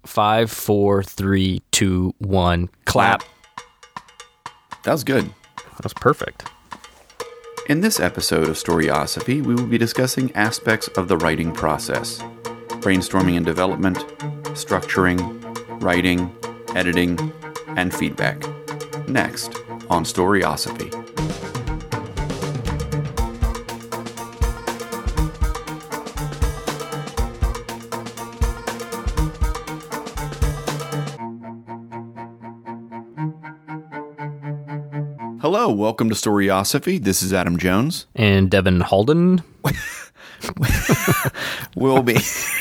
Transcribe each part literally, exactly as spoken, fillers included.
Five, four, three, two, one, clap. That was good. That was perfect. In this episode of Storyosophy, we will be discussing aspects of the writing process. Brainstorming and development, structuring, writing, editing, and feedback. Next on Storyosophy. Hello, welcome to Storyosophy. This is Adam Jones. And Devin Halden. We'll be...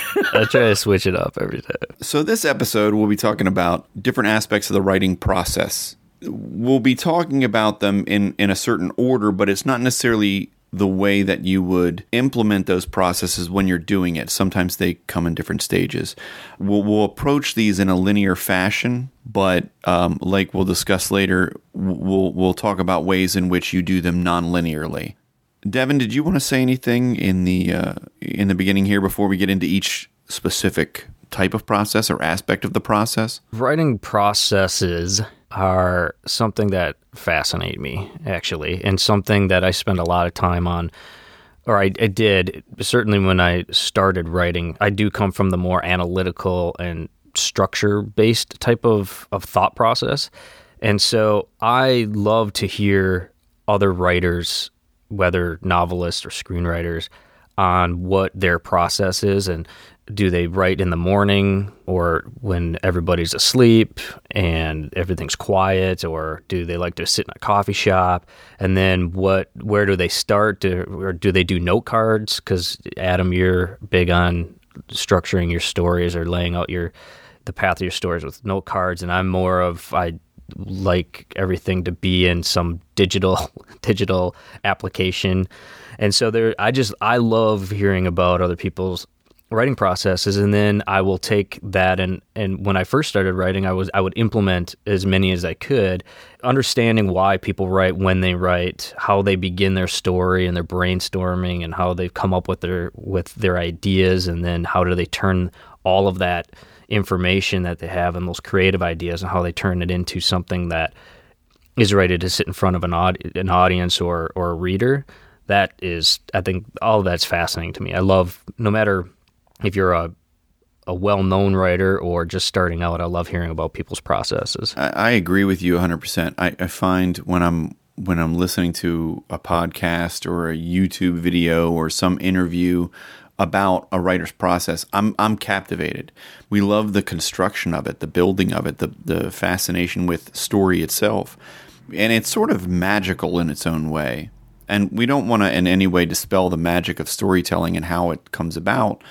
I try to switch it up every time. So this episode, we'll be talking about different aspects of the writing process. We'll be talking about them in, in a certain order, but it's not necessarily the way that you would implement those processes when you're doing it. Sometimes they come in different stages. We'll, we'll approach these in a linear fashion, but um, like we'll discuss later, we'll we'll talk about ways in which you do them non-linearly. Devin, did you want to say anything in the uh, in the beginning here before we get into each specific type of process or aspect of the process? Writing processes are something that fascinate me, actually, and something that I spend a lot of time on, or I, I did, certainly when I started writing. I do come from the more analytical and structure-based type of, of thought process, and so I love to hear other writers, whether novelists or screenwriters, on what their process is, and do they write in the morning or when everybody's asleep and everything's quiet, or do they like to sit in a coffee shop? And then what? Where do they start? Do, or do they do note cards? Because Adam, you're big on structuring your stories or laying out your the path of your stories with note cards, and I'm more of I like everything to be in some digital digital application. And so there, I just I love hearing about other people's writing processes, and then I will take that and and when I first started writing, I was I would implement as many as I could, understanding why people write when they write, how they begin their story and their brainstorming, and how they come up with their with their ideas, and then how do they turn all of that information that they have and those creative ideas, and how they turn it into something that is ready to sit in front of an aud- an audience or or a reader. That is, I think, all of that's fascinating to me. I love, no matter if you're a a well-known writer or just starting out, I love hearing about people's processes. I, I agree with you one hundred percent. I, I find when I'm when I'm listening to a podcast or a YouTube video or some interview about a writer's process, I'm I'm captivated. We love the construction of it, the building of it, the the fascination with story itself. And it's sort of magical in its own way. And we don't want to in any way dispel the magic of storytelling and how it comes about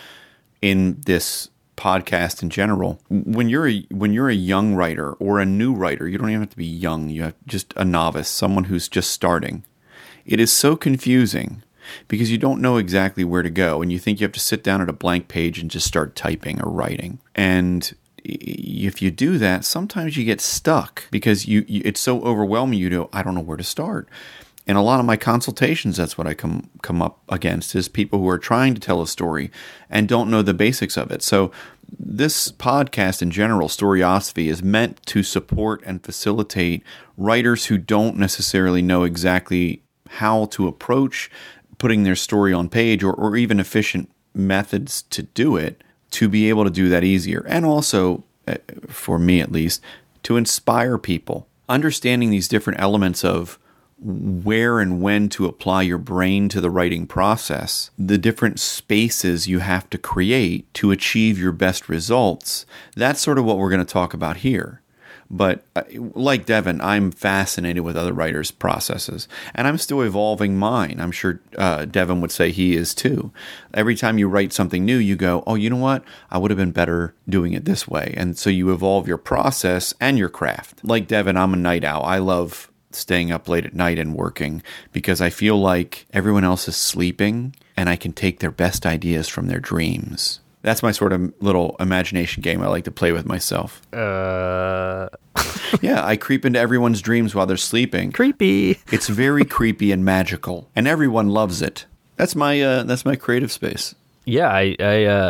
in this podcast in general. When you're a, when you're a young writer or a new writer, you don't even have to be young. You have just a novice, someone who's just starting. It is so confusing because you don't know exactly where to go, and you think you have to sit down at a blank page and just start typing or writing. And if you do that, sometimes you get stuck because you, you it's so overwhelming. You know, I don't know where to start. In a lot of my consultations, that's what I come come up against, is people who are trying to tell a story and don't know the basics of it. So this podcast in general, Storyosophy, is meant to support and facilitate writers who don't necessarily know exactly how to approach putting their story on page, or, or even efficient methods to do it, to be able to do that easier. And also, for me at least, to inspire people. Understanding these different elements of where and when to apply your brain to the writing process, the different spaces you have to create to achieve your best results. That's sort of what we're going to talk about here. But like Devin, I'm fascinated with other writers' processes, and I'm still evolving mine. I'm sure uh, Devin would say he is too. Every time you write something new, you go, oh, you know what? I would have been better doing it this way. And so you evolve your process and your craft. Like Devin, I'm a night owl. I love staying up late at night and working because I feel like everyone else is sleeping and I can take their best ideas from their dreams. That's my sort of little imagination game I like to play with myself. Uh... Yeah, I creep into everyone's dreams while they're sleeping. Creepy. It's very creepy and magical, and everyone loves it. That's my uh, that's my creative space. Yeah, I I, uh,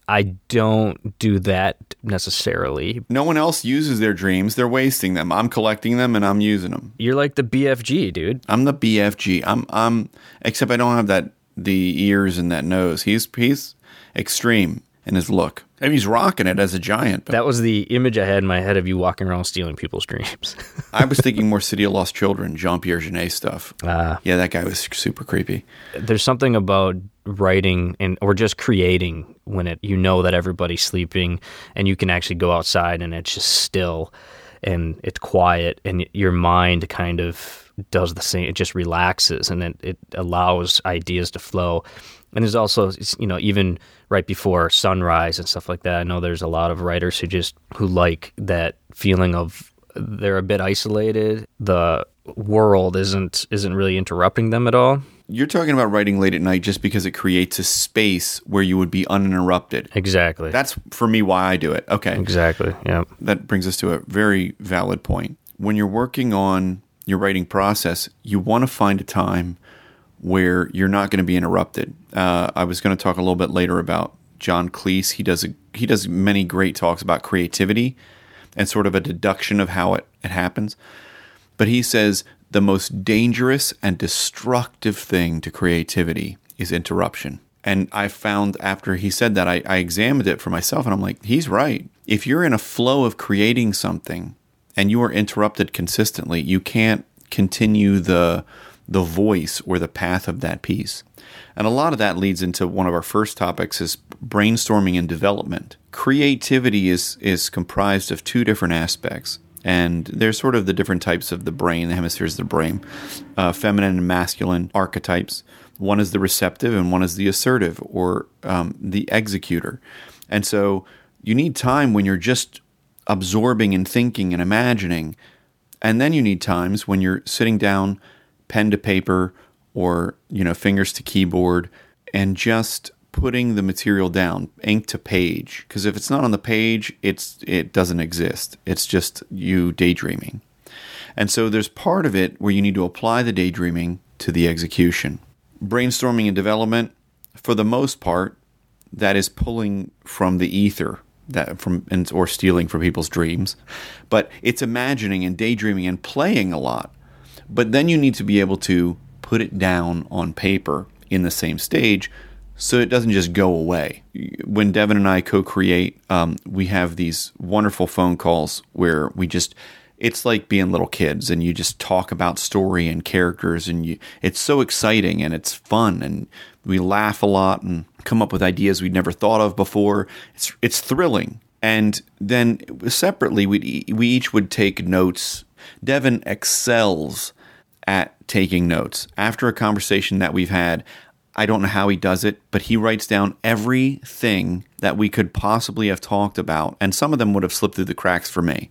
I don't do that necessarily. No one else uses their dreams. They're wasting them. I'm collecting them and I'm using them. You're like the B F G, dude. I'm the B F G. I'm I'm except I don't have that the ears and that nose. He's he's extreme in his look. I mean, he's rocking it as a giant. But That was the image I had in my head of you walking around stealing people's dreams. I was thinking more City of Lost Children, Jean-Pierre Jeunet stuff. Uh, Yeah, that guy was super creepy. there's something about writing and or just creating when it you know that everybody's sleeping and you can actually go outside and it's just still and it's quiet and your mind kind of does the same. It just relaxes and it, it allows ideas to flow. And there's also, you know, even right before sunrise and stuff like that, I know there's a lot of writers who just, who like that feeling of they're a bit isolated. The world isn't isn't really interrupting them at all. You're talking about writing late at night just because it creates a space where you would be uninterrupted. Exactly. That's, for me, why I do it. Okay. Exactly, yeah. That brings us to a very valid point. When you're working on your writing process, you want to find a time where you're not going to be interrupted. Uh, I was going to talk a little bit later about John Cleese. He does a, he does many great talks about creativity and sort of a deduction of how it, it happens. But he says the most dangerous and destructive thing to creativity is interruption. And I found after he said that, I, I examined it for myself, and I'm like, he's right. If you're in a flow of creating something and you are interrupted consistently, you can't continue the the voice or the path of that piece. And a lot of that leads into one of our first topics is brainstorming and development. Creativity is is comprised of two different aspects. And there's sort of the different types of the brain, the hemispheres of the brain, uh, feminine and masculine archetypes. One is the receptive and one is the assertive or um, the executor. And so you need time when you're just absorbing and thinking and imagining. And then you need times when you're sitting down, pen to paper or, you know, fingers to keyboard and just putting the material down, ink to page. Because if it's not on the page, it's it doesn't exist. It's just you daydreaming. And so there's part of it where you need to apply the daydreaming to the execution. Brainstorming and development, for the most part, that is pulling from the ether that from and, or stealing from people's dreams. But it's imagining and daydreaming and playing a lot. But then you need to be able to put it down on paper in the same stage so it doesn't just go away. When Devin and I co-create, um, we have these wonderful phone calls where we just, it's like being little kids and you just talk about story and characters and you, it's so exciting and it's fun and we laugh a lot and come up with ideas we'd never thought of before. It's it's thrilling. And then separately, we we each would take notes. Devin excels at taking notes. After a conversation that we've had, I don't know how he does it, but he writes down everything that we could possibly have talked about, and some of them would have slipped through the cracks for me.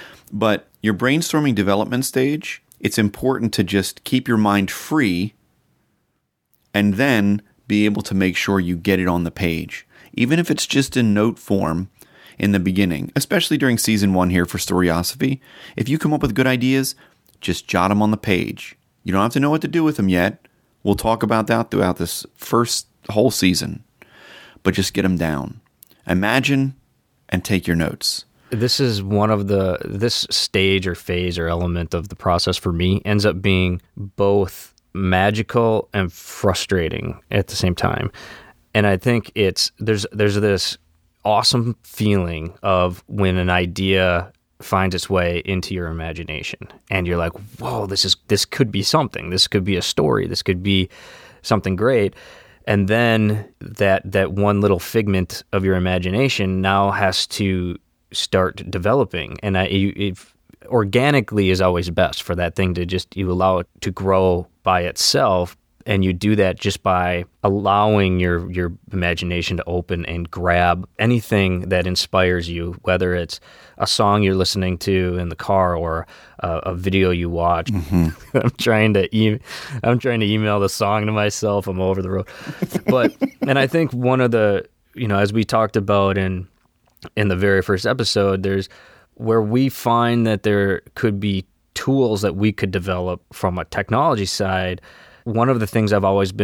But your brainstorming development stage, it's important to just keep your mind free and then be able to make sure you get it on the page. Even if it's just in note form in the beginning, especially during season one here for Storyosophy, if you come up with good ideas, just jot them on the page. You don't have to know what to do with them yet. We'll talk about that throughout this first whole season, but just get them down. Imagine and take your notes. This is one of the, this stage or phase or element of the process for me ends up being both magical and frustrating at the same time. And I think it's, there's, there's this awesome feeling of when an idea finds its way into your imagination and you're like, whoa, this is, this could be something, this could be a story, this could be something great. And then that, that one little figment of your imagination now has to start developing. And I, you, it, organically is always best for that thing to just, you allow it to grow by itself. And you do that just by allowing your, your imagination to open and grab anything that inspires you, whether it's a song you're listening to in the car or a, a video you watch. Mm-hmm. I'm trying to e- I'm trying to email the song to myself. I'm over the road. But and I think one of the, you know, as we talked about in in the very first episode, there's where we find that there could be tools that we could develop from a technology side. One of the things I've always been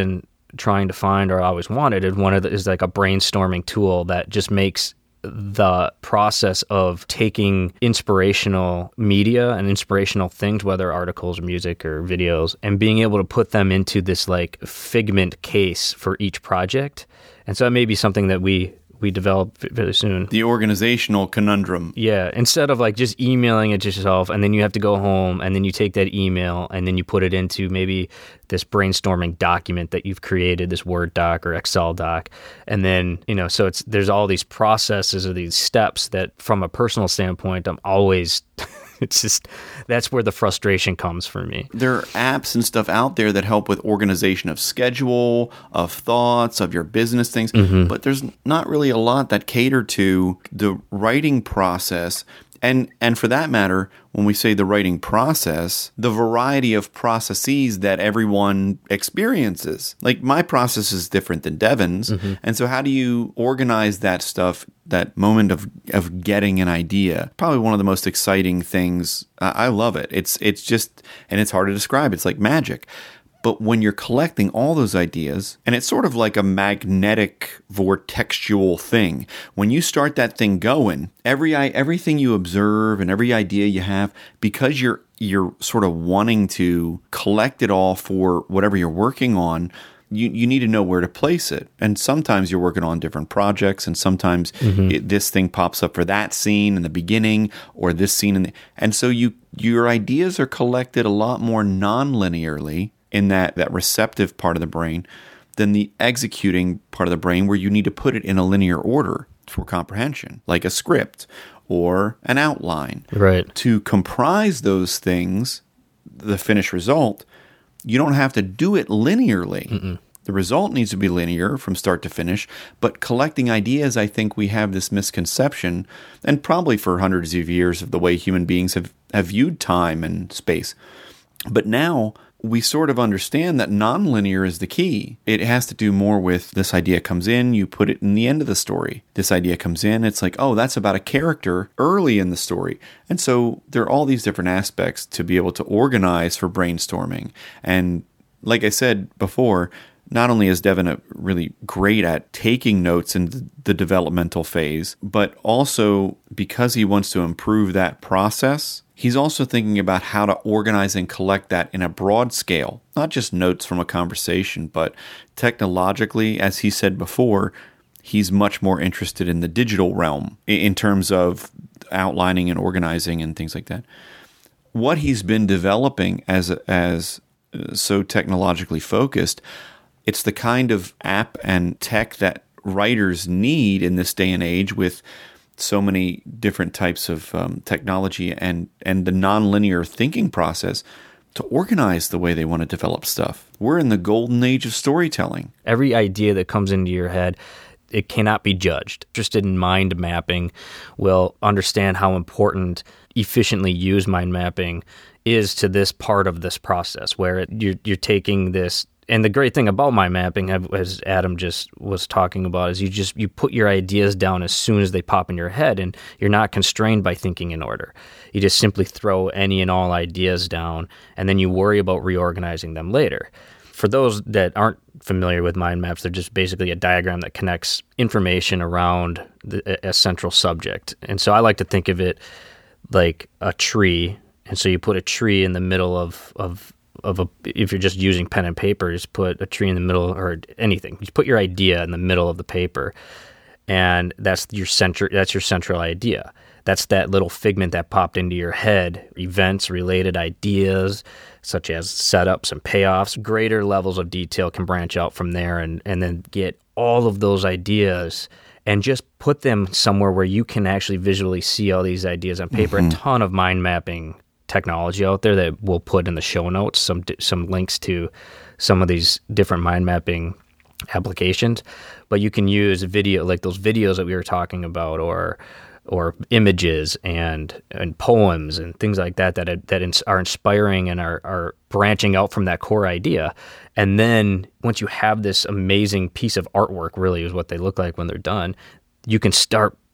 trying to find or always wanted is one of the, is like a brainstorming tool that just makes the process of taking inspirational media and inspirational things, whether articles or music or videos, and being able to put them into this like figment case for each project. And so it may be something that we we develop very soon. The organizational conundrum. Yeah. Instead of like just emailing it to yourself and then you have to go home and then you take that email and then you put it into maybe this brainstorming document that you've created, this Word doc or Excel doc. And then, you know, so it's, there's all these processes or these steps that from a personal standpoint, I'm always, it's just, that's where the frustration comes for me. There are apps and stuff out there that help with organization of schedule, of thoughts, of your business things, mm-hmm. but there's not really a lot that cater to the writing process. And and for that matter, when we say the writing process, the variety of processes that everyone experiences. Like my process is different than Devin's. Mm-hmm. And so how do you organize that stuff, that moment of, of getting an idea? Probably one of the most exciting things. I, I love it. It's it's just, and it's hard to describe. It's like magic. But when you're collecting all those ideas, and it's sort of like a magnetic vortexual thing, when you start that thing going, every everything you observe and every idea you have, because you're you're sort of wanting to collect it all for whatever you're working on, you, you need to know where to place it. And sometimes you're working on different projects, and sometimes mm-hmm. it, this thing pops up for that scene in the beginning, or this scene in the, and so you your ideas are collected a lot more non-linearly in that, that receptive part of the brain than the executing part of the brain, where you need to put it in a linear order for comprehension, like a script or an outline. Right. To comprise those things, the finished result, you don't have to do it linearly. Mm-mm. The result needs to be linear from start to finish, but collecting ideas, I think we have this misconception, and probably for hundreds of years of the way human beings have, have viewed time and space. But now we sort of understand that nonlinear is the key. It has to do more with this idea comes in, you put it in the end of the story. This idea comes in, it's like, oh, that's about a character early in the story. And so there are all these different aspects to be able to organize for brainstorming. And like I said before, not only is Devin really great at taking notes in the developmental phase, but also because he wants to improve that process, he's also thinking about how to organize and collect that in a broad scale, not just notes from a conversation, but technologically, as he said before, he's much more interested in the digital realm in terms of outlining and organizing and things like that. What he's been developing as as so technologically focused, it's the kind of app and tech that writers need in this day and age, with so many different types of um, technology and, and the nonlinear thinking process to organize the way they want to develop stuff. We're in the golden age of storytelling. Every idea that comes into your head, it cannot be judged. Interested in mind mapping will understand how important efficiently used mind mapping is to this part of this process, where it, you're, you're taking this. And the great thing about mind mapping, as Adam just was talking about, is you just you put your ideas down as soon as they pop in your head, and you're not constrained by thinking in order. You just simply throw any and all ideas down, and then you worry about reorganizing them later. For those that aren't familiar with mind maps, they're just basically a diagram that connects information around the, a central subject. And so I like to think of it like a tree. And so you put a tree in the middle of of of a, if you're just using pen and paper, just put a tree in the middle, or anything. Just put your idea in the middle of the paper, and that's your center. That's your central idea. That's that little figment that popped into your head. Events, related ideas, such as setups and payoffs. Greater levels of detail can branch out from there, and and then get all of those ideas and just put them somewhere where you can actually visually see all these ideas on paper. Mm-hmm. A ton of mind mapping technology out there that we'll put in the show notes, some some links to some of these different mind mapping applications. But you can use video, like those videos that we were talking about, or or images and and poems and things like that that that are inspiring and are are branching out from that core idea. And then once you have this amazing piece of artwork, really is what they look like when they're done, you can start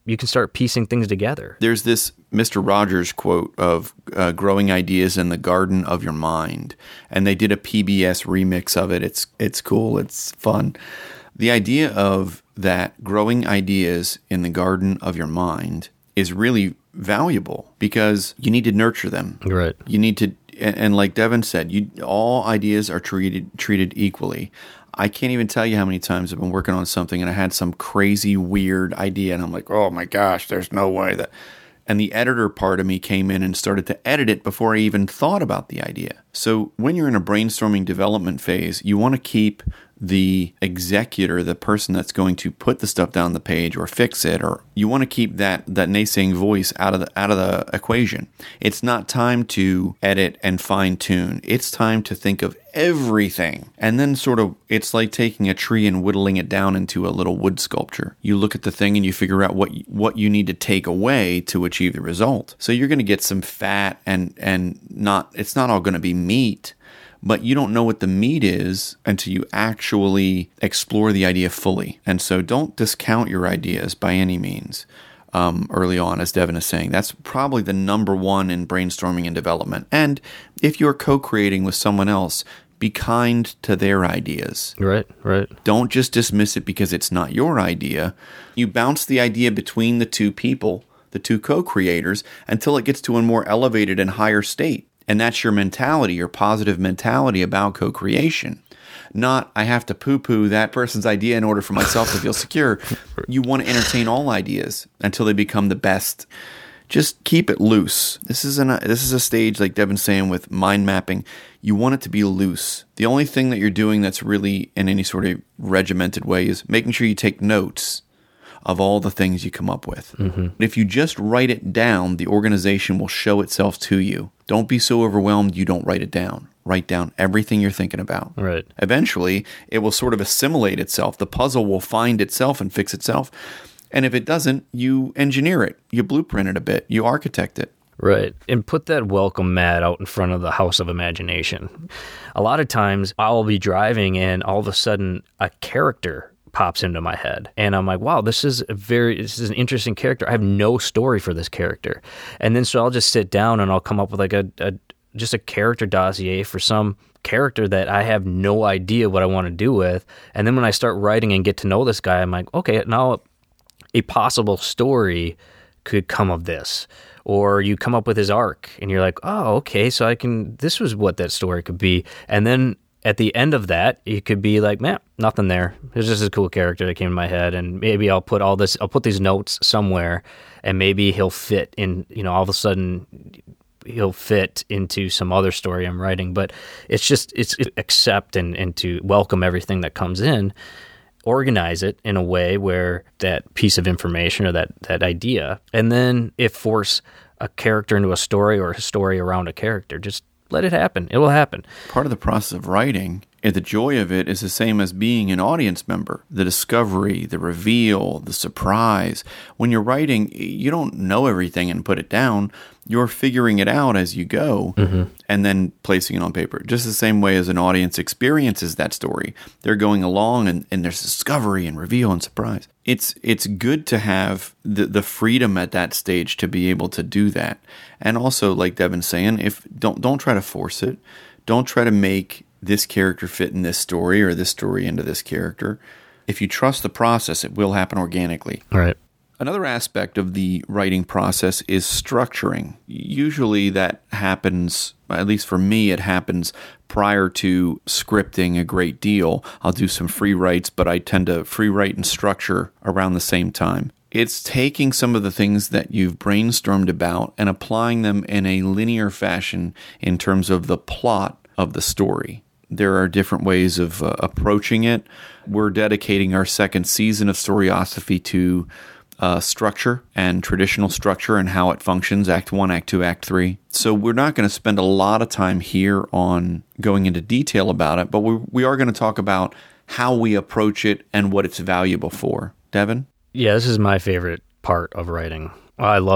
you can start piecing things together. There's this Mister Rogers quote of uh, growing ideas in the garden of your mind, and they did a P B S remix of it. It's it's cool. It's fun. The idea of that growing ideas in the garden of your mind is really valuable because you need to nurture them. Right. You need to, and, and like Devin said, you all ideas are treated treated equally. I can't even tell you how many times I've been working on something and I had some crazy, weird idea, and I'm like, oh my gosh, there's no way that. And the editor part of me came in and started to edit it before I even thought about the idea. So when you're in a brainstorming development phase, you want to keep the executor, the person that's going to put the stuff down the page or fix it, or you want to keep that that naysaying voice out of the out of the equation. It's not time to edit and fine tune. It's time to think of everything. And then sort of, it's like taking a tree and whittling it down into a little wood sculpture. You look at the thing and you figure out what what you need to take away to achieve the result. So you're going to get some fat and and not, it's not all going to be meat. But you don't know what the meat is until you actually explore the idea fully. And so don't discount your ideas by any means um, early on, as Devin is saying. That's probably the number one in brainstorming and development. And if you're co-creating with someone else, be kind to their ideas. Right, right. Don't just dismiss it because it's not your idea. You bounce the idea between the two people, the two co-creators, until it gets to a more elevated and higher state. And that's your mentality, your positive mentality about co-creation. Not, I have to poo-poo that person's idea in order for myself to feel secure. You want to entertain all ideas until they become the best. Just keep it loose. This is, an, this is a stage, like Devin's saying, with mind mapping. You want it to be loose. The only thing that you're doing that's really in any sort of regimented way is making sure you take notes of all the things you come up with. Mm-hmm. If you just write it down, the organization will show itself to you. Don't be so overwhelmed you don't write it down. Write down everything you're thinking about. Right. Eventually, it will sort of assimilate itself. The puzzle will find itself and fix itself. And if it doesn't, you engineer it. You blueprint it a bit. You architect it. Right. And put that welcome mat out in front of the house of imagination. A lot of times, I'll be driving and all of a sudden, a character pops into my head. And I'm like, wow, this is a very, this is an interesting character. I have no story for this character. And then so I'll just sit down and I'll come up with like a, a just a character dossier for some character that I have no idea what I want to do with. And then when I start writing and get to know this guy, I'm like, okay, now a possible story could come of this. Or you come up with his arc and you're like, oh, okay, so I can, this was what that story could be. And then at the end of that, it could be like, man, nothing there. It's just a cool character that came in my head, and maybe I'll put all this, I'll put these notes somewhere, and maybe he'll fit in, you know, all of a sudden he'll fit into some other story I'm writing. But it's just, it's accept and, and to welcome everything that comes in, organize it in a way where that piece of information or that, that idea, and then if force a character into a story or a story around a character, just let it happen. It will happen. Part of the process of writing, and the joy of it, is the same as being an audience member. The discovery, the reveal, the surprise. When you're writing, you don't know everything and put it down. You're figuring it out as you go, mm-hmm. and then placing it on paper. Just the same way as an audience experiences that story. They're going along, and, and there's discovery and reveal and surprise. It's it's good to have the, the freedom at that stage to be able to do that. And also, like Devin's saying, if don't don't try to force it. Don't try to make this character fit in this story or this story into this character. If you trust the process, it will happen organically. Right. Another aspect of the writing process is structuring. Usually that happens, at least for me, it happens prior to scripting a great deal. I'll do some free writes, but I tend to free write and structure around the same time. It's taking some of the things that you've brainstormed about and applying them in a linear fashion in terms of the plot of the story. There are different ways of uh, approaching it. We're dedicating our second season of Storyosophy to Uh, structure and traditional structure and how it functions, Act one, Act two, Act three. So we're not going to spend a lot of time here on going into detail about it, but we, we are going to talk about how we approach it and what it's valuable for. Devin? Yeah, this is my favorite part of writing. I love it.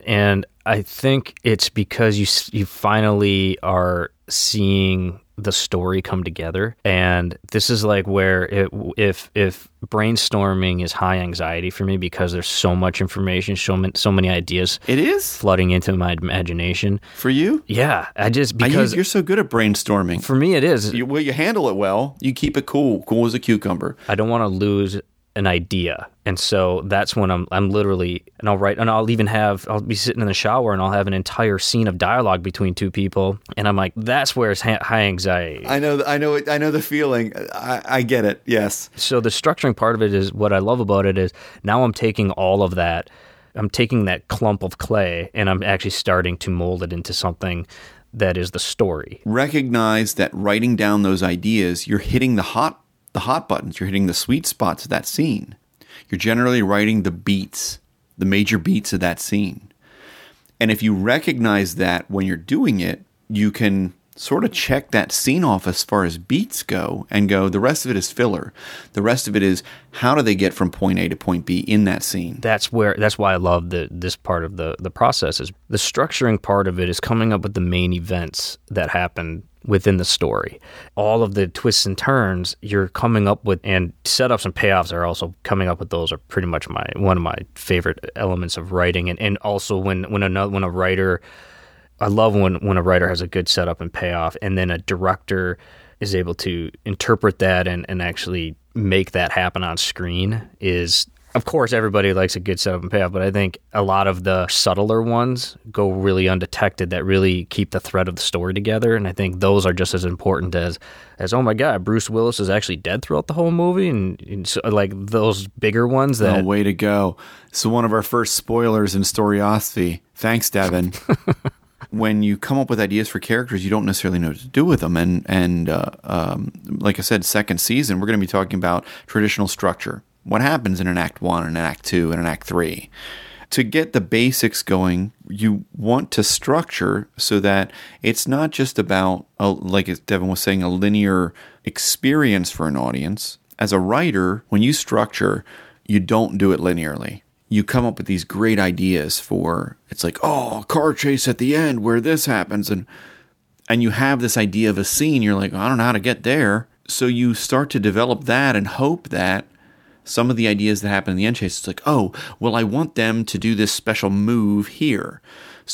And I think it's because you you finally are seeing the story come together. And this is like where it, if if brainstorming is high anxiety for me because there's so much information, so many, so many ideas. It is flooding into my imagination. For you? Yeah, I just because I, you're so good at brainstorming. For me, it is. You, well, you handle it well. You keep it cool, cool as a cucumber. I don't want to lose an idea, and so that's when I'm I'm literally and I'll write and I'll even have I'll be sitting in the shower and I'll have an entire scene of dialogue between two people, and I'm like, that's where it's ha- high anxiety. I know, I know, I know the feeling. I, I get it. Yes. So the structuring part of it is what I love about it is now I'm taking all of that, I'm taking that clump of clay and I'm actually starting to mold it into something that is the story. Recognize that writing down those ideas, you're hitting the hot the hot buttons. You're hitting the sweet spots of that scene. You're generally writing the beats, the major beats of that scene. And if you recognize that when you're doing it, you can sort of check that scene off as far as beats go and go, the rest of it is filler. The rest of it is how do they get from point A to point B in that scene? That's where that's why I love the this part of the, the process is the structuring part of it is coming up with the main events that happen within the story. All of the twists and turns you're coming up with, and setups and payoffs are also coming up with. Those are pretty much my one of my favorite elements of writing. And, and also when when another when a writer, I love when when a writer has a good setup and payoff, and then a director is able to interpret that and, and actually make that happen on screen. Is of course everybody likes a good setup and payoff, but I think a lot of the subtler ones go really undetected that really keep the thread of the story together. And I think those are just as important as, as oh my God, Bruce Willis is actually dead throughout the whole movie. And, and so, like those bigger ones that... Oh, way to go. So one of our first spoilers in Storyosophy. Thanks, Devin. When you come up with ideas for characters, you don't necessarily know what to do with them. And, and uh, um, like I said, second season, we're going to be talking about traditional structure. What happens in an act one, and an act two, and an act three? To get the basics going, you want to structure so that it's not just about, a, like Devin was saying, a linear experience for an audience. As a writer, when you structure, you don't do it linearly. You come up with these great ideas for, it's like, oh, car chase at the end where this happens. And, and you have this idea of a scene. You're like, I don't know how to get there. So you start to develop that and hope that some of the ideas that happen in the end chase, it's like, oh, well, I want them to do this special move here.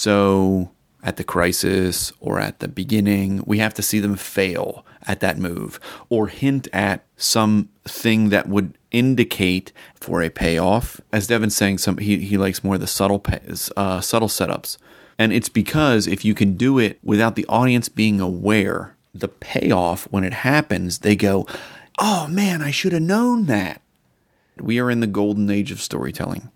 So at the crisis or at the beginning, we have to see them fail at that move or hint at something that would indicate for a payoff. As Devin's saying, some he, he likes more of the subtle pay, uh, subtle setups. And it's because if you can do it without the audience being aware, the payoff, when it happens, they go, oh man, I should have known that. We are in the golden age of storytelling.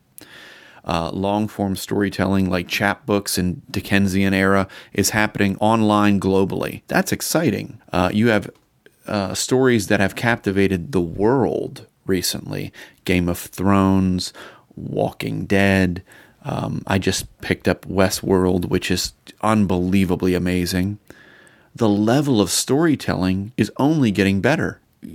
Uh, long-form storytelling like chapbooks and Dickensian era is happening online globally. That's exciting. Uh, you have uh, stories that have captivated the world recently. Game of Thrones, Walking Dead. Um, I just picked up Westworld, which is unbelievably amazing. The level of storytelling is only getting better.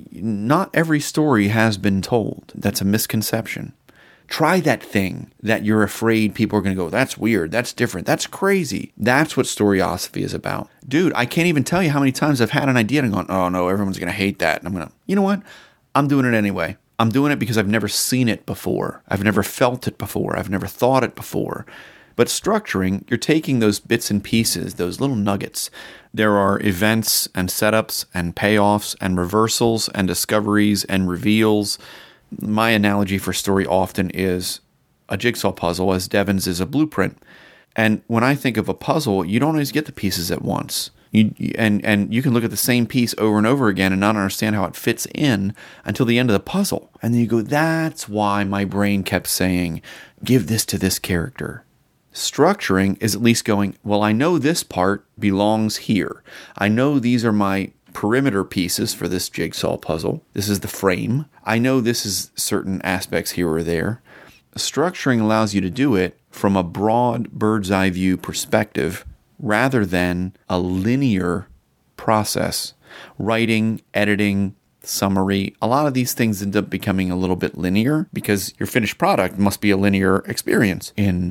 Not every story has been told. That's a misconception. Try that thing that you're afraid people are going to go, that's weird, that's different, that's crazy. That's what Storyosophy is about. Dude, I can't even tell you how many times I've had an idea and gone, oh no, everyone's going to hate that. And I'm going to, you know what? I'm doing it anyway. I'm doing it because I've never seen it before. I've never felt it before. I've never thought it before. But structuring, you're taking those bits and pieces, those little nuggets. There are events and setups and payoffs and reversals and discoveries and reveals. My analogy for story often is a jigsaw puzzle, as Devin's is a blueprint. And when I think of a puzzle, you don't always get the pieces at once. You, and, and you can look at the same piece over and over again and not understand how it fits in until the end of the puzzle. And then you go, that's why my brain kept saying, give this to this character. Structuring is at least going, well, I know this part belongs here. I know these are my perimeter pieces for this jigsaw puzzle. This is the frame. I know this is certain aspects here or there. Structuring allows you to do it from a broad bird's eye view perspective rather than a linear process. Writing, editing, summary, a lot of these things end up becoming a little bit linear because your finished product must be a linear experience. In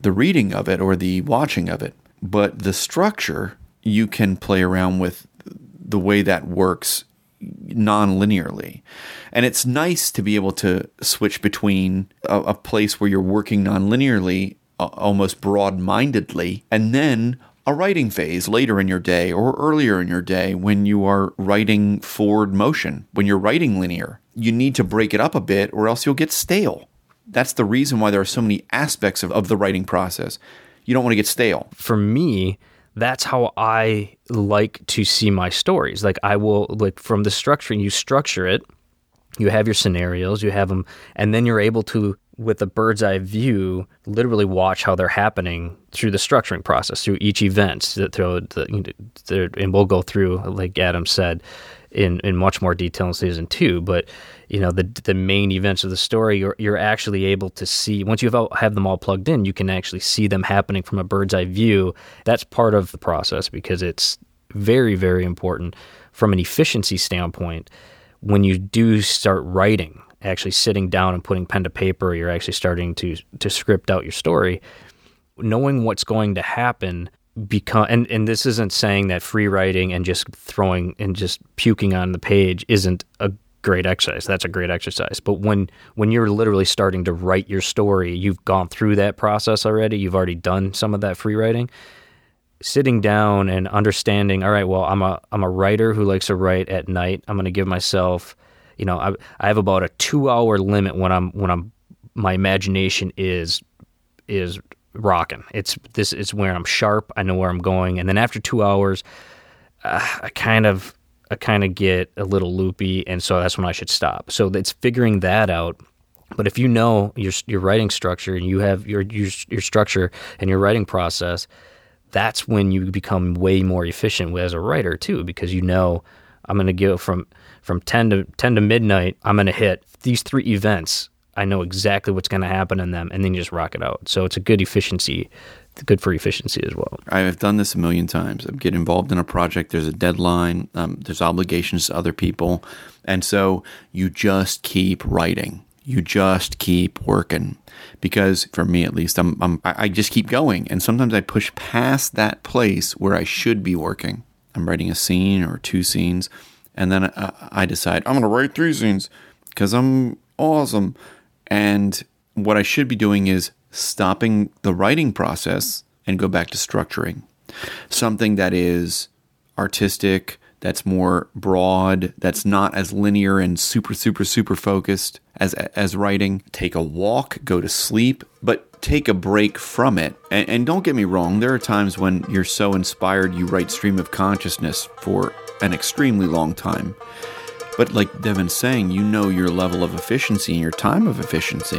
the reading of it or the watching of it. But the structure, you can play around with the way that works non-linearly. And it's nice to be able to switch between a, a place where you're working non-linearly, uh, almost broad-mindedly, and then a writing phase later in your day or earlier in your day when you are writing forward motion, when you're writing linear. You need to break it up a bit or else you'll get stale. That's the reason why there are so many aspects of, of the writing process. You don't want to get stale. For me, that's how I like to see my stories. Like I will, like from the structuring, you structure it, you have your scenarios, you have them, and then you're able to, with a bird's eye view, literally watch how they're happening through the structuring process, through each event. Through the, you know, and we'll go through, like Adam said, in, in much more detail in season two. But you know, the the main events of the story, you're you're actually able to see. Once you have, have them all plugged in, you can actually see them happening from a bird's eye view. That's part of the process because it's very, very important from an efficiency standpoint. When you do start writing, actually sitting down and putting pen to paper, you're actually starting to to script out your story, knowing what's going to happen. Become and, and this isn't saying that free writing and just throwing and just puking on the page isn't a great exercise. That's a great exercise. But when when you're literally starting to write your story, you've gone through that process already. You've already done some of that free writing. Sitting down and understanding, all right, well, I'm a I'm a writer who likes to write at night. I'm going to give myself, you know, I I have about a two hour limit when I'm when I'm my imagination is is rocking. It's this is where I'm sharp. I know where I'm going, and then after two hours, uh, I kind of I kind of get a little loopy, and so that's when I should stop. So it's figuring that out. But if you know your your writing structure and you have your your, your structure and your writing process, that's when you become way more efficient as a writer too, because you know I'm going to go from from ten to ten to midnight. I'm going to hit these three events. I know exactly what's going to happen in them, and then you just rock it out. So it's a good efficiency, good for efficiency as well. I've done this a million times. I get involved in a project. There's a deadline. Um, there's obligations to other people. And so you just keep writing. You just keep working. Because for me, at least, I'm, I'm, I just keep going. And sometimes I push past that place where I should be working. I'm writing a scene or two scenes. And then I, I decide, I'm going to write three scenes because I'm awesome. And what I should be doing is stopping the writing process and go back to structuring. Something that is artistic, that's more broad, that's not as linear and super, super, super focused as as writing. Take a walk, go to sleep, but take a break from it. And, and don't get me wrong, there are times when you're so inspired you write stream of consciousness for an extremely long time. But like Devin's saying, you know your level of efficiency and your time of efficiency.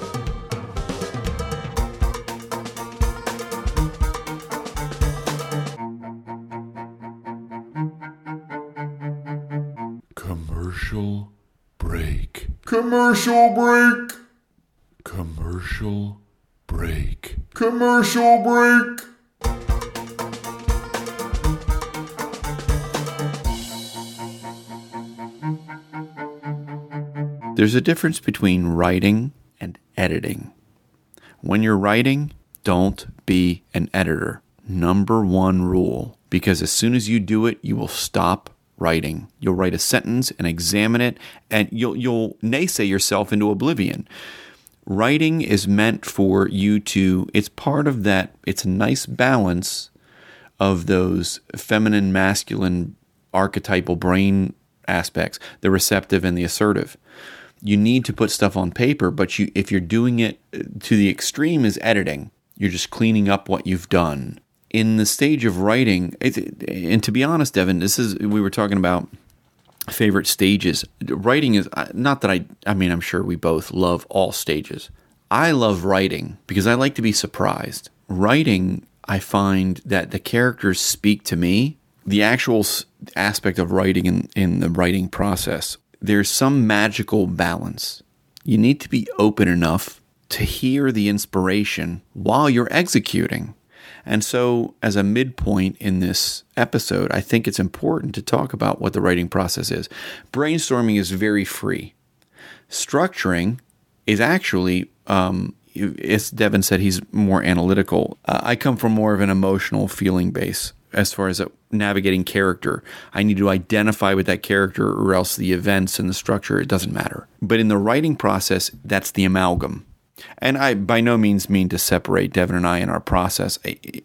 Commercial break. Commercial break. Commercial break. Commercial break. There's a difference between writing and editing. When you're writing, don't be an editor. Number one rule. Because as soon as you do it, you will stop writing. You'll write a sentence and examine it, and you'll you'll naysay yourself into oblivion. Writing is meant for you to, it's part of that, it's a nice balance of those feminine, masculine, archetypal brain aspects, the receptive and the assertive. You need to put stuff on paper, but you if you're doing it to the extreme is editing. You're just cleaning up what you've done. In the stage of writing, it, and to be honest, Devin, this is, we were talking about favorite stages. Writing is, not that I, I mean, I'm sure we both love all stages. I love writing because I like to be surprised. Writing, I find that the characters speak to me. The actual aspect of writing in, in the writing process, there's some magical balance. You need to be open enough to hear the inspiration while you're executing. And so as a midpoint in this episode, I think it's important to talk about what the writing process is. Brainstorming is very free. Structuring is actually, um, as Devin said, he's more analytical. Uh, I come from more of an emotional feeling base as far as uh, navigating character. I need to identify with that character, or else the events and the structure, it doesn't matter. But in the writing process, that's the amalgam. And I by no means mean to separate Devin and I in our process.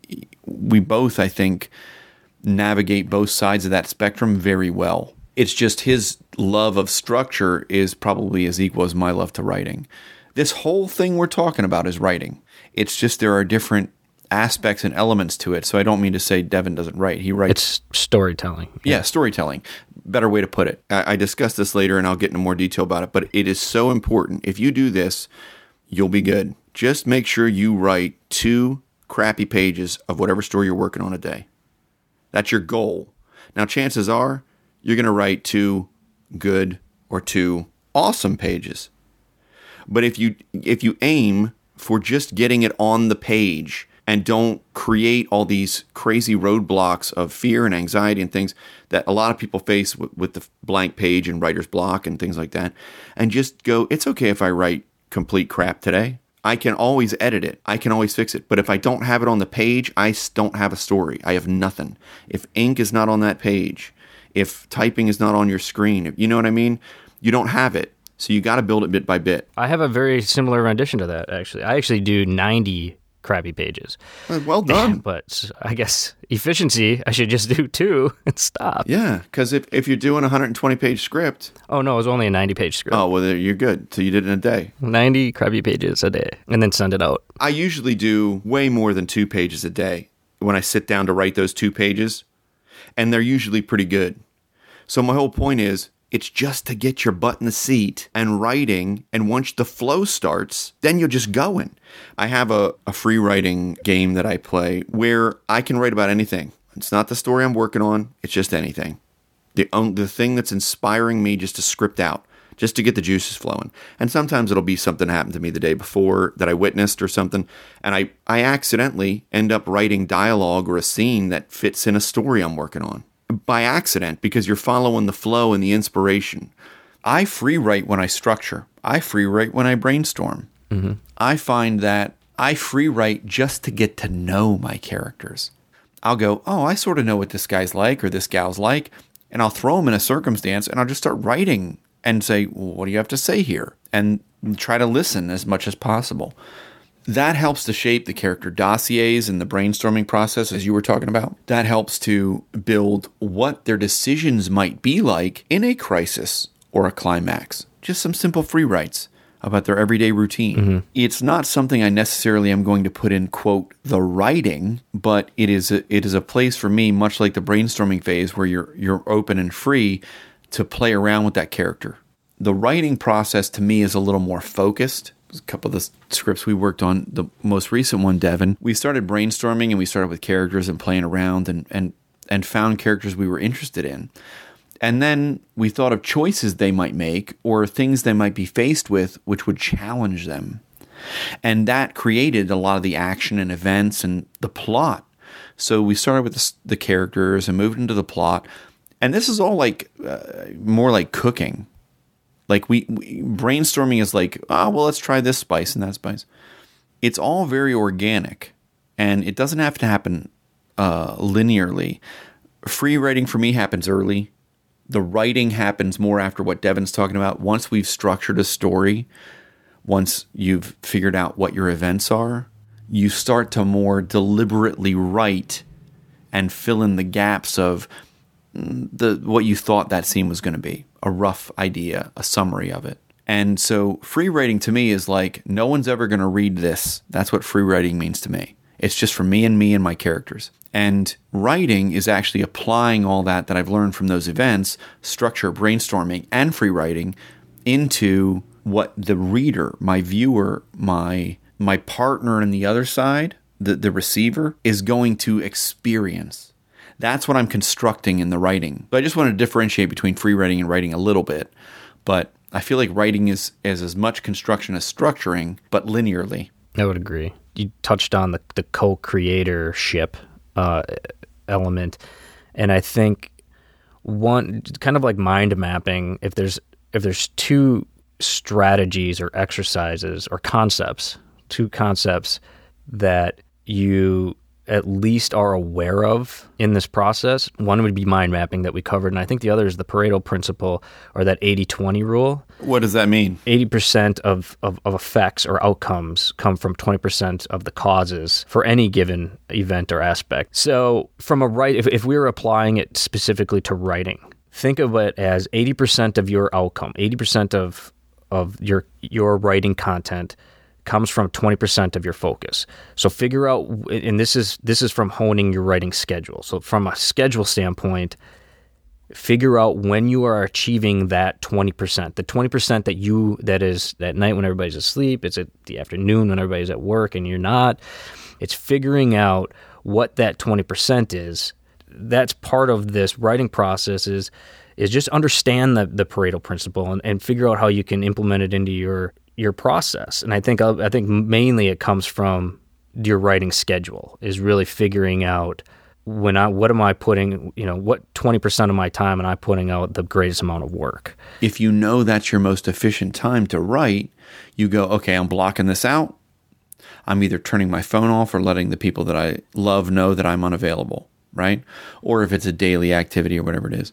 We both, I think, navigate both sides of that spectrum very well. It's just his love of structure is probably as equal as my love to writing. This whole thing we're talking about is writing. It's just there are different aspects and elements to it. So I don't mean to say Devin doesn't write. He writes. It's storytelling. Yeah, yeah storytelling. Better way to put it. I, I discuss this later and I'll get into more detail about it, but it is so important. If you do this, you'll be good. Just make sure you write two crappy pages of whatever story you're working on a day. That's your goal. Now, chances are you're going to write two good or two awesome pages. But if you if you aim for just getting it on the page and don't create all these crazy roadblocks of fear and anxiety and things that a lot of people face with, with the blank page and writer's block and things like that, and just go, it's okay if I write complete crap today. I can always edit it. I can always fix it. But if I don't have it on the page, I don't have a story. I have nothing. If ink is not on that page, if typing is not on your screen, you know what I mean? You don't have it. So you got to build it bit by bit. I have a very similar rendition to that, actually. I actually do ninety crappy pages. Well done. But I guess efficiency, I should just do two and stop. Yeah, because if, if you're doing a one hundred twenty page script... Oh, no, it was only a ninety page script. Oh, well, you're good. So you did it in a day. ninety crappy pages a day, and then send it out. I usually do way more than two pages a day when I sit down to write those two pages, and they're usually pretty good. So my whole point is, it's just to get your butt in the seat and writing, and once the flow starts, then you're just going. I have a, a free writing game that I play where I can write about anything. It's not the story I'm working on, it's just anything. The, um, the thing that's inspiring me just to script out, just to get the juices flowing. And sometimes it'll be something that happened to me the day before that I witnessed or something, and I, I accidentally end up writing dialogue or a scene that fits in a story I'm working on. By accident, because you're following the flow and the inspiration. I free write when I structure. I free write when I brainstorm. Mm-hmm. I find that I free write just to get to know my characters. I'll go, oh, I sort of know what this guy's like or this gal's like, and I'll throw them in a circumstance and I'll just start writing and say, well, what do you have to say here? And try to listen as much as possible. That helps to shape the character dossiers and the brainstorming process, as you were talking about. That helps to build what their decisions might be like in a crisis or a climax. Just some simple free writes about their everyday routine. Mm-hmm. It's not something I necessarily am going to put in, quote, the writing, but it is a, it is a place for me, much like the brainstorming phase, where you're you're open and free to play around with that character. The writing process to me is a little more focused. A couple of the scripts we worked on, the most recent one, Devin, we started brainstorming and we started with characters and playing around and, and, and found characters we were interested in. And then we thought of choices they might make or things they might be faced with which would challenge them. And that created a lot of the action and events and the plot. So we started with the, the characters and moved into the plot. And this is all like uh, more like cooking. Like we, we brainstorming is like, oh, well, let's try this spice and that spice. It's all very organic, and it doesn't have to happen uh, linearly. Free writing for me happens early. The writing happens more after what Devin's talking about. Once we've structured a story, once you've figured out what your events are, you start to more deliberately write and fill in the gaps of the what you thought that scene was going to be. A rough idea, a summary of it. And so free writing to me is like, no one's ever going to read this. That's what free writing means to me. It's just for me and me and my characters. And writing is actually applying all that that I've learned from those events, structure, brainstorming, and free writing into what the reader, my viewer, my my partner on the other side, the, the receiver, is going to experience. That's what I'm constructing in the writing. But I just want to differentiate between free writing and writing a little bit. But I feel like writing is, is as much construction as structuring, but linearly. I would agree. You touched on the, the co-creatorship uh, element. And I think one, kind of like mind mapping, if there's if there's two strategies or exercises or concepts two concepts that you at least are aware of in this process. One would be mind mapping that we covered, and I think the other is the Pareto principle, or that eighty twenty rule. What does that mean? eighty percent of, of, of effects or outcomes come from twenty percent of the causes for any given event or aspect. So from a write, if, if we were applying it specifically to writing, think of it as eighty percent of your outcome, eighty percent of of your your writing content comes from twenty percent of your focus. So figure out, and this is this is from honing your writing schedule. So from a schedule standpoint, figure out when you are achieving that twenty percent. The twenty percent that you, that is at night when everybody's asleep, it's at the afternoon when everybody's at work and you're not. It's figuring out what that twenty percent is. That's part of this writing process is, is just understand the, the Pareto principle and, and figure out how you can implement it into your your process. And I think I think mainly it comes from your writing schedule, is really figuring out when I what am I putting, you know, what twenty percent of my time am I putting out the greatest amount of work. If you know that's your most efficient time to write, you go, okay, I'm blocking this out. I'm either turning my phone off or letting the people that I love know that I'm unavailable, right? Or if it's a daily activity or whatever it is.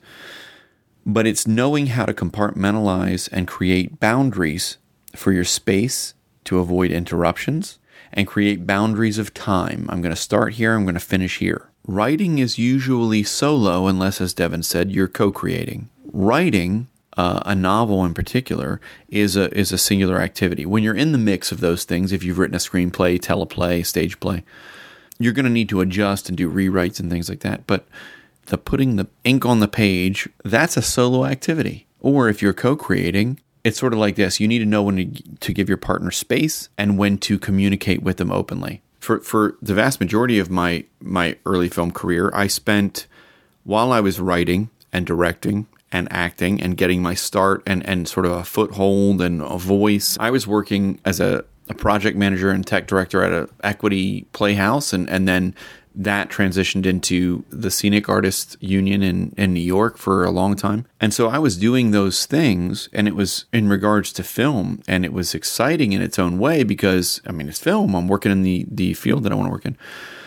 But it's knowing how to compartmentalize and create boundaries for your space to avoid interruptions, and create boundaries of time. I'm going to start here, I'm going to finish here. Writing is usually solo unless, as Devin said, you're co-creating. Writing, uh, a novel in particular, is a is a singular activity. When you're in the mix of those things, if you've written a screenplay, teleplay, stage play, you're going to need to adjust and do rewrites and things like that. But the putting the ink on the page, that's a solo activity. Or if you're co-creating, it's sort of like this. You need to know when to, to give your partner space and when to communicate with them openly. For for the vast majority of my, my early film career, I spent, while I was writing and directing and acting and getting my start and, and sort of a foothold and a voice, I was working as a, a project manager and tech director at an equity playhouse, and, and then that transitioned into the Scenic Artists Union in, in New York for a long time. And so I was doing those things, and it was in regards to film, and it was exciting in its own way because, I mean, it's film. I'm working in the, the field that I want to work in.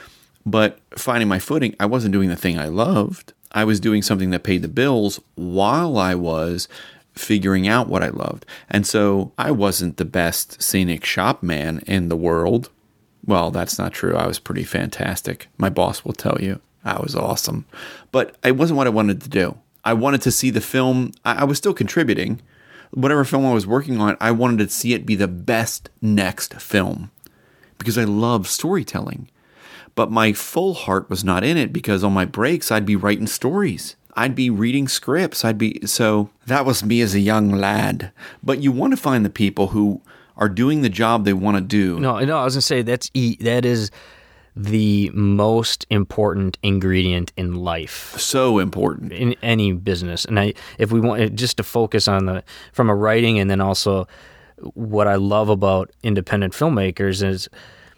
But finding my footing, I wasn't doing the thing I loved. I was doing something that paid the bills while I was figuring out what I loved. And so I wasn't the best scenic shop man in the world. Well, that's not true. I was pretty fantastic. My boss will tell you I was awesome. But it wasn't what I wanted to do. I wanted to see the film. I was still contributing. Whatever film I was working on, I wanted to see it be the best next film because I love storytelling. But my full heart was not in it because on my breaks, I'd be writing stories. I'd be reading scripts. I'd be so that was me as a young lad. But you want to find the people who are doing the job they want to do. No, no, I was going to say that's e- that is the most important ingredient in life. So important in any business. And I, if we want just to focus on the from a writing, and then also what I love about independent filmmakers is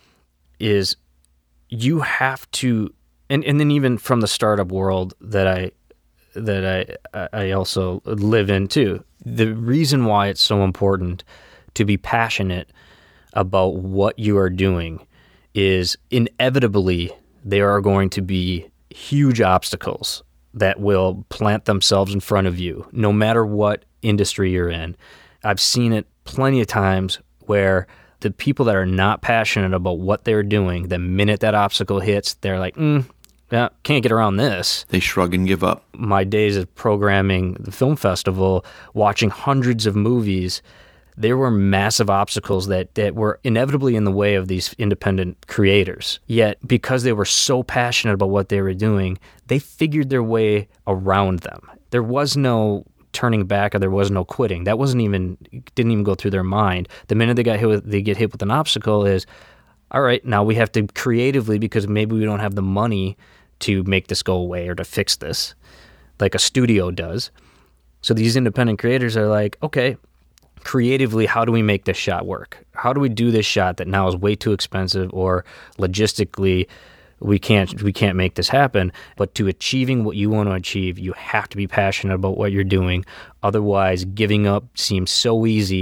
is you have to, and, and then even from the startup world that I that I I also live in too. The reason why it's so important to be passionate about what you are doing is inevitably there are going to be huge obstacles that will plant themselves in front of you, no matter what industry you're in. I've seen it plenty of times where the people that are not passionate about what they're doing, the minute that obstacle hits, they're like, mm, yeah, can't get around this. They shrug and give up. My days of programming the film festival, watching hundreds of movies, there were massive obstacles that, that were inevitably in the way of these independent creators. Yet, because they were so passionate about what they were doing, they figured their way around them. There was no turning back, or there was no quitting. That wasn't even, didn't even go through their mind. The minute they got hit with, they get hit with an obstacle is, all right, now we have to creatively, because maybe we don't have the money to make this go away or to fix this, like a studio does. So these independent creators are like, okay, creatively, how do we make this shot work? How do we do this shot that now is way too expensive, or logistically we can't we can't make this happen? But to achieving what you want to achieve, you have to be passionate about what you're doing. Otherwise, giving up seems so easy,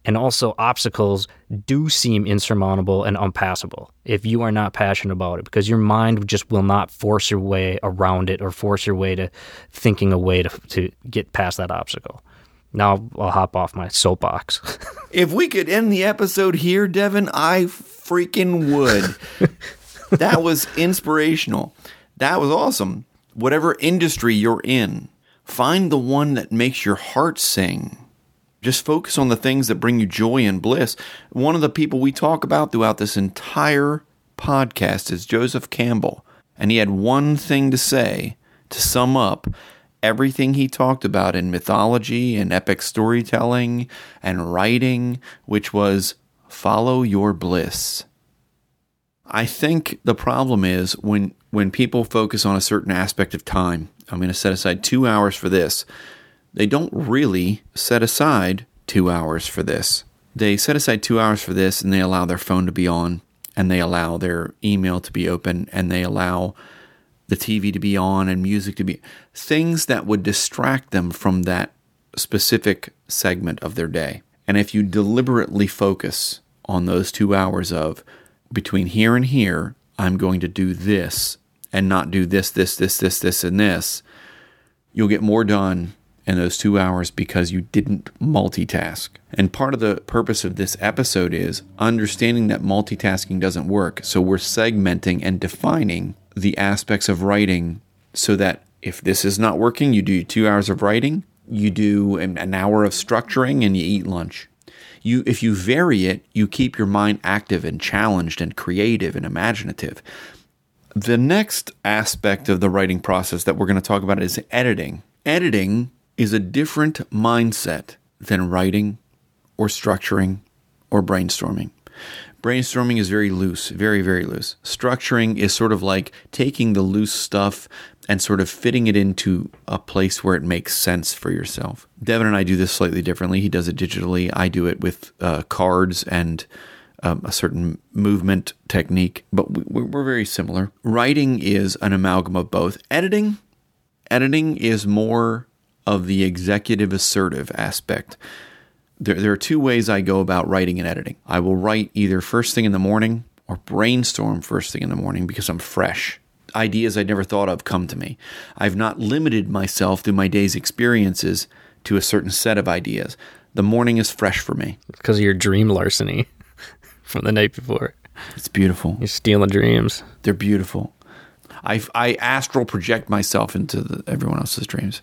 And also, obstacles do seem insurmountable and unpassable if you are not passionate about it, because your mind just will not force your way around it or force your way to thinking a way to, to get past that obstacle. Now I'll hop off my soapbox. If we could end the episode here, Devin, I freaking would. That was inspirational. That was awesome. Whatever industry you're in, find the one that makes your heart sing. Just focus on the things that bring you joy and bliss. One of the people we talk about throughout this entire podcast is Joseph Campbell. And he had one thing to say to sum up everything he talked about in mythology and epic storytelling and writing, which was follow your bliss. I think the problem is when, when people focus on a certain aspect of time, I'm going to set aside two hours for this. They don't really set aside two hours for this. They set aside two hours for this and they allow their phone to be on and they allow their email to be open and they allow the T V to be on and music to be, things that would distract them from that specific segment of their day. And if you deliberately focus on those two hours of between here and here, I'm going to do this and not do this, this, this, this, this, and this, you'll get more done in those two hours because you didn't multitask. And part of the purpose of this episode is understanding that multitasking doesn't work. So we're segmenting and defining the aspects of writing so that if this is not working, you do two hours of writing, you do an hour of structuring, and you eat lunch. You, if you vary it, you keep your mind active and challenged and creative and imaginative. The next aspect of the writing process that we're going to talk about is editing. Editing is a different mindset than writing or structuring or brainstorming. Brainstorming is very loose, very, very loose. Structuring is sort of like taking the loose stuff and sort of fitting it into a place where it makes sense for yourself. Devin and I do this slightly differently. He does it digitally. I do it with uh, cards and um, a certain movement technique, but we, we're very similar. Writing is an amalgam of both. Editing, editing is more of the executive assertive aspect. There, there are two ways I go about writing and editing. I will write either first thing in the morning or brainstorm first thing in the morning because I'm fresh. Ideas I'd never thought of come to me. I've not limited myself through my day's experiences to a certain set of ideas. The morning is fresh for me. Because of your dream larceny from the night before. It's beautiful. You're stealing dreams. They're beautiful. I, I astral project myself into the, everyone else's dreams.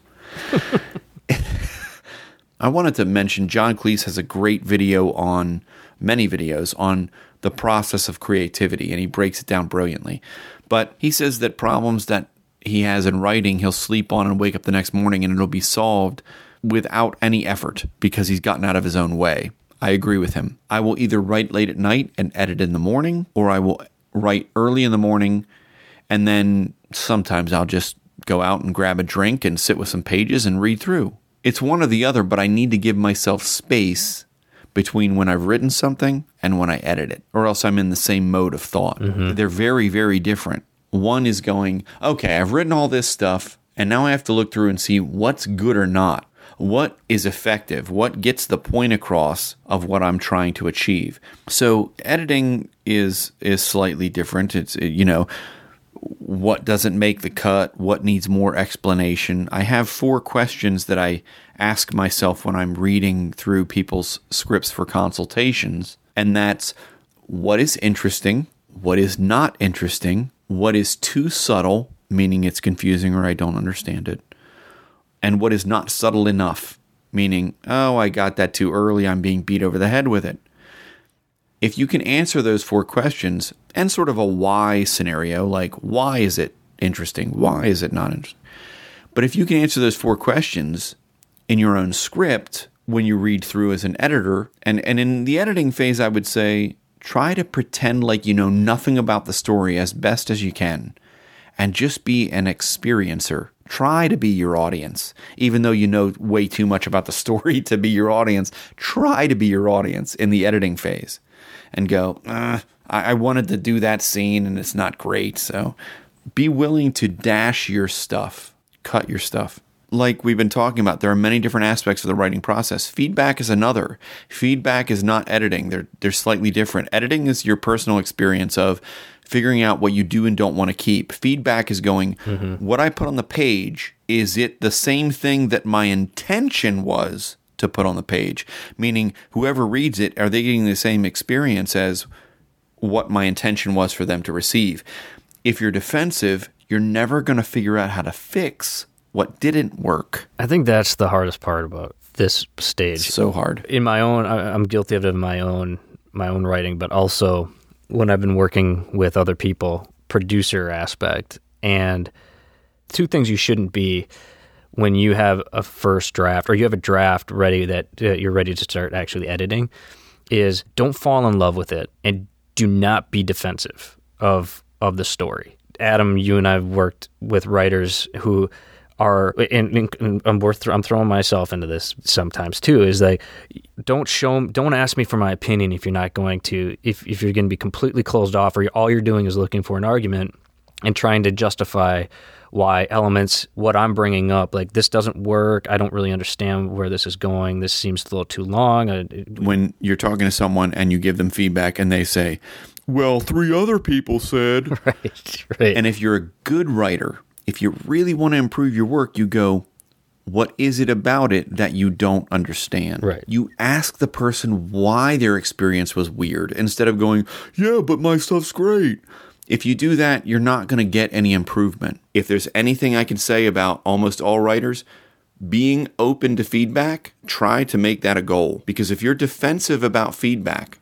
I wanted to mention John Cleese has a great video on, many videos, on the process of creativity, and he breaks it down brilliantly. But he says that problems that he has in writing, he'll sleep on and wake up the next morning and it'll be solved without any effort because he's gotten out of his own way. I agree with him. I will either write late at night and edit in the morning, or I will write early in the morning, and then sometimes I'll just go out and grab a drink and sit with some pages and read through. It's one or the other, but I need to give myself space between when I've written something and when I edit it, or else I'm in the same mode of thought. Mm-hmm. They're very, very different. One is going, okay, I've written all this stuff, and now I have to look through and see what's good or not. What is effective? What gets the point across of what I'm trying to achieve? So editing is is slightly different. It's, you know, what doesn't make the cut, what needs more explanation. I have four questions that I ask myself when I'm reading through people's scripts for consultations, and that's what is interesting, what is not interesting, what is too subtle, meaning it's confusing or I don't understand it, and what is not subtle enough, meaning, oh, I got that too early, I'm being beat over the head with it. If you can answer those four questions and sort of a why scenario, like why is it interesting? Why is it not interesting? But if you can answer those four questions in your own script when you read through as an editor, and, and in the editing phase, I would say try to pretend like you know nothing about the story as best as you can and just be an experiencer. Try to be your audience. Even though you know way too much about the story to be your audience, try to be your audience in the editing phase. And go, uh, I-, I wanted to do that scene and it's not great. So be willing to dash your stuff, cut your stuff. like we've been talking about, there are many different aspects of the writing process. Feedback is another. Feedback is not editing. They're they're slightly different. Editing is your personal experience of figuring out what you do and don't want to keep. Feedback is going, mm-hmm. what I put on the page, is it the same thing that my intention was to put on the page? Meaning, whoever reads it, are they getting the same experience as what my intention was for them to receive? If you're defensive, you're never going to figure out how to fix what didn't work. I think that's the hardest part about this stage. It's so hard. In my own, I'm guilty of it in my own, my own writing, but also when I've been working with other people, producer aspect. And two things you shouldn't be when you have a first draft or you have a draft ready that uh, you're ready to start actually editing is don't fall in love with it and do not be defensive of of the story. Adam, you and I have worked with writers who are, and, and I'm worth, I'm throwing myself into this sometimes too, is like, don't show, don't ask me for my opinion if you're not going to, if, if you're going to be completely closed off or you're, all you're doing is looking for an argument and trying to justify why elements, what I'm bringing up, like this doesn't work. I don't really understand where this is going. This seems a little too long. I, when you're talking to someone and you give them feedback and they say, well, three other people said, right, right. And if you're a good writer, if you really want to improve your work, you go, what is it about it that you don't understand? Right. You ask the person why their experience was weird instead of going, yeah, but my stuff's great. If you do that, you're not going to get any improvement. If there's anything I can say about almost all writers, being open to feedback, try to make that a goal. Because if you're defensive about feedback,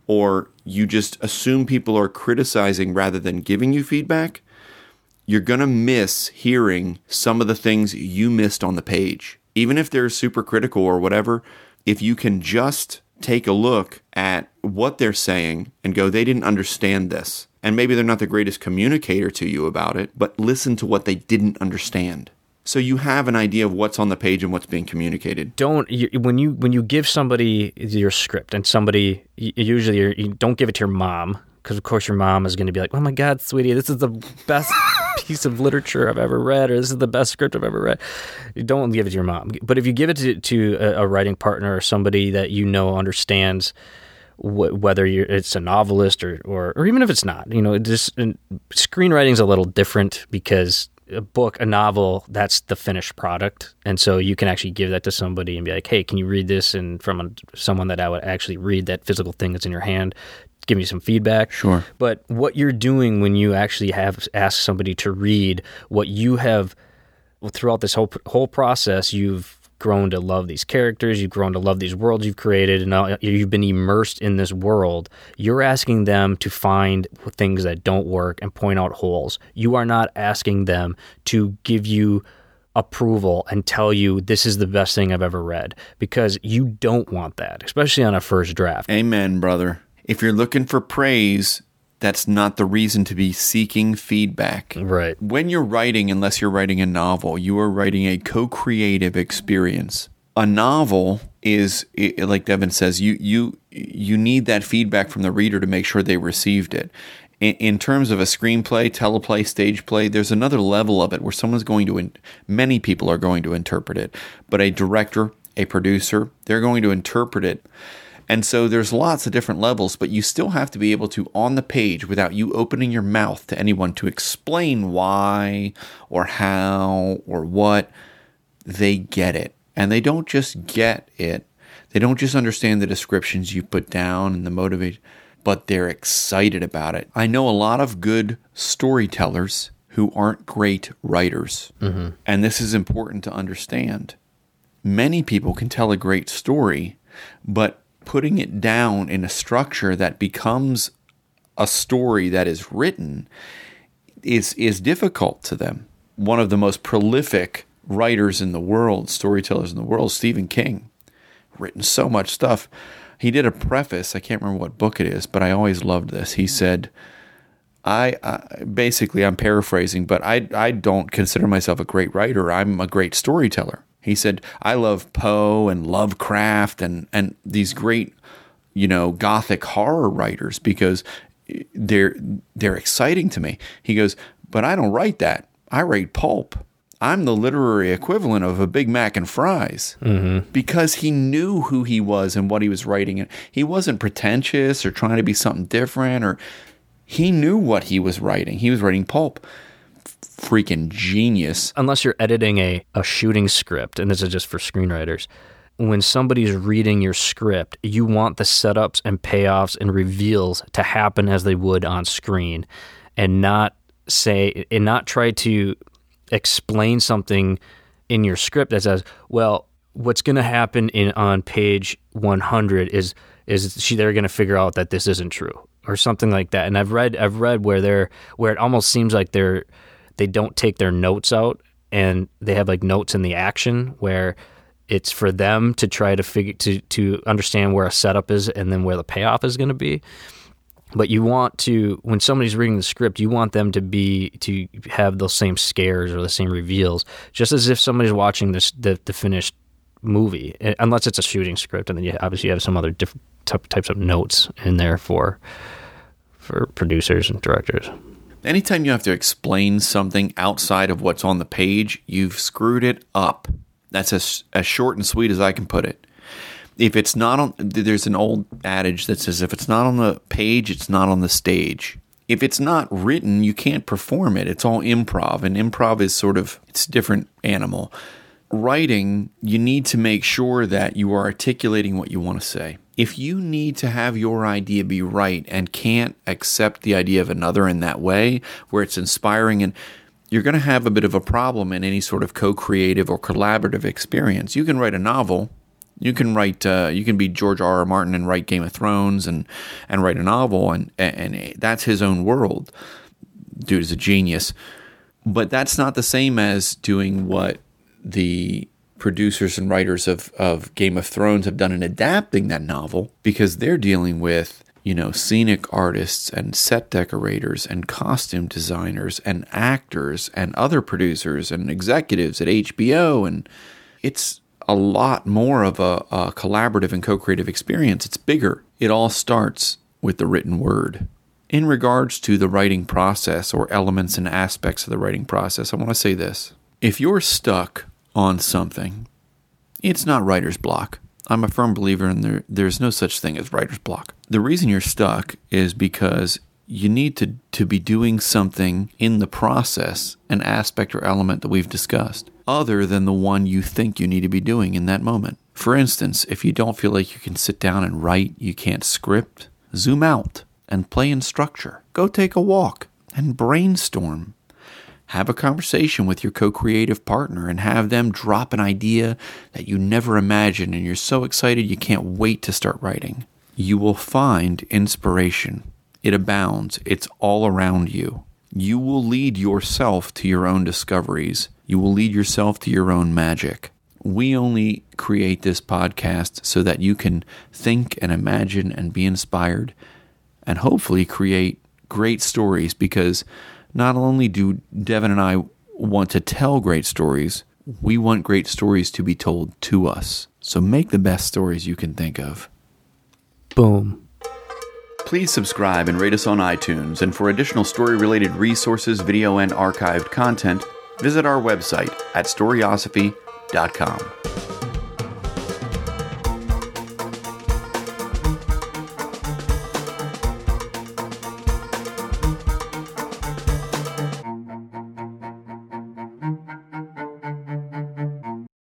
or you just assume people are criticizing rather than giving you feedback, you're going to miss hearing some of the things you missed on the page. Even if they're super critical or whatever, if you can just take a look at what they're saying and go, they didn't understand this. And maybe they're not the greatest communicator to you about it, but listen to what they didn't understand. So you have an idea of what's on the page and what's being communicated. Don't you, when you when you give somebody your script and somebody usually you're, you don't give it to your mom, because of course your mom is going to be like, oh my God, sweetie, this is the best piece of literature I've ever read, or this is the best script I've ever read. You don't give it to your mom. But if you give it to, to a, a writing partner or somebody that you know understands wh- whether you're, it's a novelist or, or or even if it's not, you know, just screenwriting is a little different because a book, a novel, that's the finished product. And so you can actually give that to somebody and be like, hey, can you read this? And from a, someone that I would actually read that physical thing that's in your hand, give me some feedback. Sure. But what you're doing when you actually have asked somebody to read what you have, well, throughout this whole whole process, you've grown to love these characters, you've grown to love these worlds you've created, and now you've been immersed in this world. You're asking them to find things that don't work and point out holes. You are not asking them to give you approval and tell you this is the best thing I've ever read, because you don't want that, especially on a first draft. Amen, brother. If you're looking for praise, that's not the reason to be seeking feedback. Right. When you're writing, unless you're writing a novel, you are writing a co-creative experience. A novel is, like Devin says, you you you need that feedback from the reader to make sure they received it. In, in terms of a screenplay, teleplay, stage play, there's another level of it where someone's going to, in, many people are going to interpret it. But a director, a producer, they're going to interpret it. And so there's lots of different levels, but you still have to be able to, on the page, without you opening your mouth to anyone, to explain why or how or what, they get it. And they don't just get it. They don't just understand the descriptions you put down and the motivation, but they're excited about it. I know a lot of good storytellers who aren't great writers. Mm-hmm. And this is important to understand. Many people can tell a great story, but putting it down in a structure that becomes a story that is written is is difficult to them. One of the most prolific writers in the world, storytellers in the world, Stephen King, written so much stuff. He did a preface, I can't remember what book it is, but I always loved this. He said, I, I basically, I'm paraphrasing, but I I don't consider myself a great writer. I'm a great storyteller. He said, I love Poe and Lovecraft and, and these great, you know, gothic horror writers because they're they're exciting to me. He goes, but I don't write that. I write pulp. I'm the literary equivalent of a Big Mac and fries, mm-hmm. because he knew who he was and what he was writing. He wasn't pretentious or trying to be something different, or he knew what he was writing. He was writing pulp. Freaking genius. Unless you're editing a, a shooting script, and this is just for screenwriters, when somebody's reading your script, you want the setups and payoffs and reveals to happen as they would on screen, and not say and not try to explain something in your script that says, well, what's going to happen in on page one hundred is is she, they're going to figure out that this isn't true or something like that. And I've read I've read where they're where it almost seems like they're they don't take their notes out, and they have like notes in the action where it's for them to try to figure to to understand where a setup is and then where the payoff is going to be. But you want to, when somebody's reading the script, you want them to be to have those same scares or the same reveals, just as if somebody's watching this the, the finished movie, unless it's a shooting script, and then you obviously have some other different types of notes in there for for producers and directors. Anytime you have to explain something outside of what's on the page, you've screwed it up. That's as as short and sweet as I can put it. If it's not on, there's an old adage that says if it's not on the page, it's not on the stage. If it's not written, you can't perform it. It's all improv, and improv is sort of, it's a different animal. Writing, you need to make sure that you are articulating what you want to say. If you need to have your idea be right and can't accept the idea of another in that way, where it's inspiring, and you're going to have a bit of a problem in any sort of co-creative or collaborative experience. You can write a novel. You can write. Uh, you can be George R. R. Martin and write Game of Thrones and, and write a novel, and and that's his own world. Dude is a genius, but that's not the same as doing what the producers and writers of, of Game of Thrones have done in adapting that novel, because they're dealing with, you know, scenic artists and set decorators and costume designers and actors and other producers and executives at H B O, and it's a lot more of a, a collaborative and co-creative experience. It's bigger. It all starts with the written word. In regards to the writing process or elements and aspects of the writing process, I want to say this. If you're stuck on something, it's not writer's block. I'm a firm believer in there. There's no such thing as writer's block. The reason you're stuck is because you need to, to be doing something in the process, an aspect or element that we've discussed, other than the one you think you need to be doing in that moment. For instance, if you don't feel like you can sit down and write, you can't script, zoom out and play in structure. Go take a walk and brainstorm. Have a conversation with your co-creative partner and have them drop an idea that you never imagined, and you're so excited you can't wait to start writing. You will find inspiration. It abounds. It's all around you. You will lead yourself to your own discoveries. You will lead yourself to your own magic. We only create this podcast so that you can think and imagine and be inspired and hopefully create great stories, because not only do Devin and I want to tell great stories, we want great stories to be told to us. So make the best stories you can think of. Boom. Please subscribe and rate us on iTunes, and for additional story-related resources, video, and archived content, visit our website at storyosophy dot com.